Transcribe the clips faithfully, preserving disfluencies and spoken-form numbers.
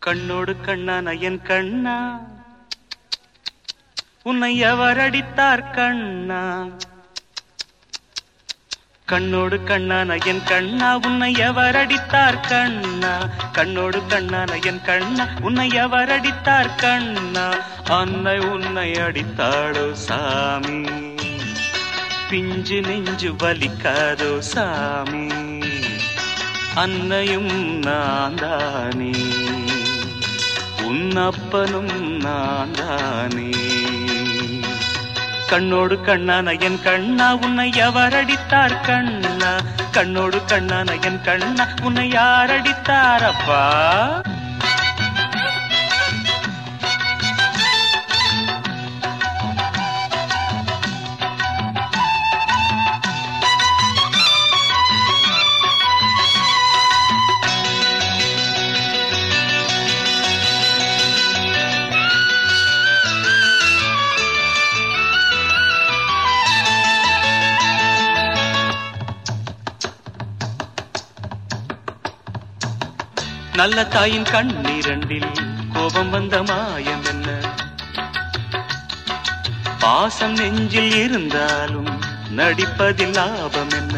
கண்ணோடு கண்ணான என் கண்ணா உன்னை எவர் அடித்தார் கண்ணா கண்ணோடு கண்ணான என் கண்ணா உன்னை எவர் அடித்தார் கண்ணா கண்ணோடு கண்ணான என் கண்ணா உன்னை எவர் அடித்தார் கண்ணா அன்னை உன்னை அடித்தாளோ சாமி பிஞ்சு நெஞ்சு வலிக்காதோ சாமி அன்னையும் நான்தானே உன்னப்பனும் நான்தானே கண்ணோடு கண்ணான என் கண்ணா உன்னை எவர் அடித்தார் கண்ணா கண்ணோடு கண்ணான என் கண்ணா உன்னை யார் அடித்தாரப்பா நல்ல தாயின் கண்ணீரண்டில் கோபம் வந்த மாயம் என்ன பாசம் நெஞ்சில் இருந்தாலும் நடிப்பதில் லாபம் என்ன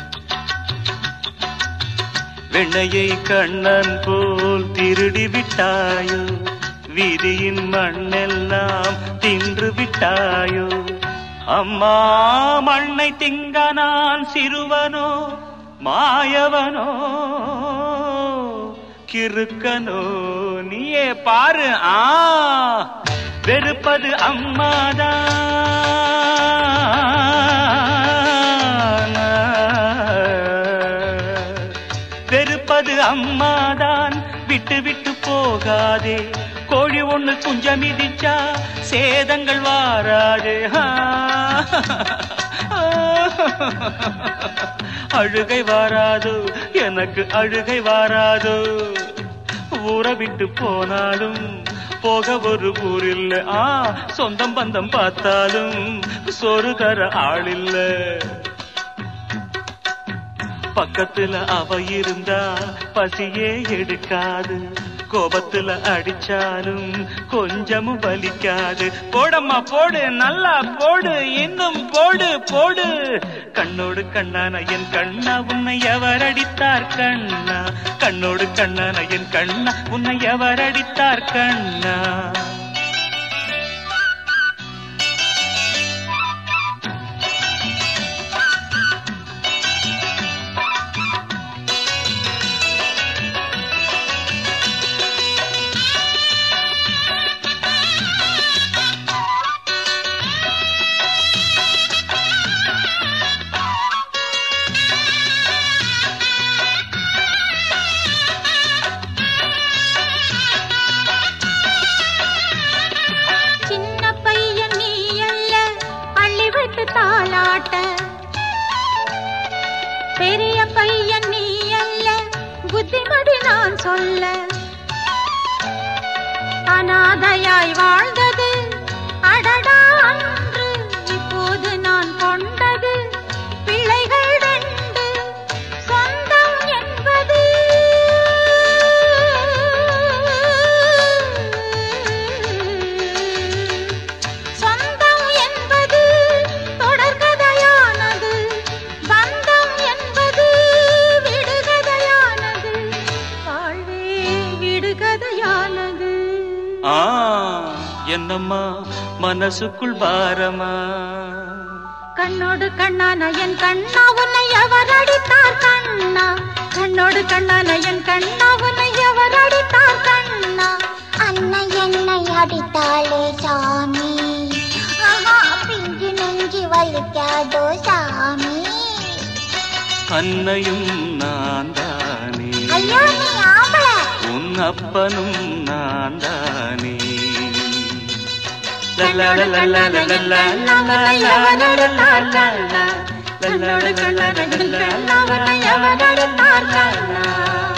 வெண்ணையை கண்ணன் போல் திருடி விட்டாயோ வீதியின் மண்ணெல்லாம் தின்று விட்டாயோ அம்மா மண்ணை திங்க நான் சிறுவனோ மாயவனோ கிறுக்கனோ நீயே பாரு ஆ வெறுப்பது அம்மாதான் வெறுப்பது அம்மாதான் விட்டு விட்டு போகாதே கோழி ஒண்ணு குஞ்சம் மிதிச்சா சேதங்கள் வாராதே அழுகை வாராதோ எனக்கு அழுகை வாராதோ ஊரை விட்டு போனாலும் போக ஒரு ஊரில்ல ஆ சொந்தம் பந்தம் பார்த்தாலும் சோறு தர ஆளில்ல பக்கத்துல அவ இருந்தா பசியே எடுக்காது கோபத்துல அடிச்சாலும் கொஞ்சமும் வலிக்காது போடம்மா போடு நல்லா போடு இன்னும் போடு போடு கண்ணோடு கண்ணான என் கண்ணா உன்னை எவர் அடித்தார் கண்ணா கண்ணோடு கண்ணான என் கண்ணா உன்னை எவர் அடித்தார் கண்ணா பெரிய பையன் நீ அல்ல புத்திமதி நான் சொல்ல அநாதையாய் வாழ்ந்தது அடடா அன்று இப்போது நான் கொண்டது பிள்ளைகள் ரெண்டு சொந்தம் என்பது சொந்தம் என்பது தொடர்கதையானது பந்தம் என்பது விடுகதையானது வாழ்வே விடுகதையானது ஆ என்னம்மா மனசுக்குள் பாரமா கண்ணோடு கண்ணான என் கண்ணா உன்னை எவர் அடித்தார் கண்ணா கண்ணோடு கண்ணான என் கண்ணா உன்னை எவர் அடித்தார் கண்ணா அன்னை என்னை அடித்தாளே சாமி ஆஹா பிஞ்சு நெஞ்சு வலிக்காதோ சாமி அன்னையும் நான் தானே ஐயோ நீ ஆம்பள உன் அப்பனும் நான் தானே கண்ணோடு கண்ணான என் கண்ணா உன்னை எவர் அடித்தார் கண்ணா கண்ணோடு கண்ணான என் கண்ணா உன்னை எவர் அடித்தார் கண்ணா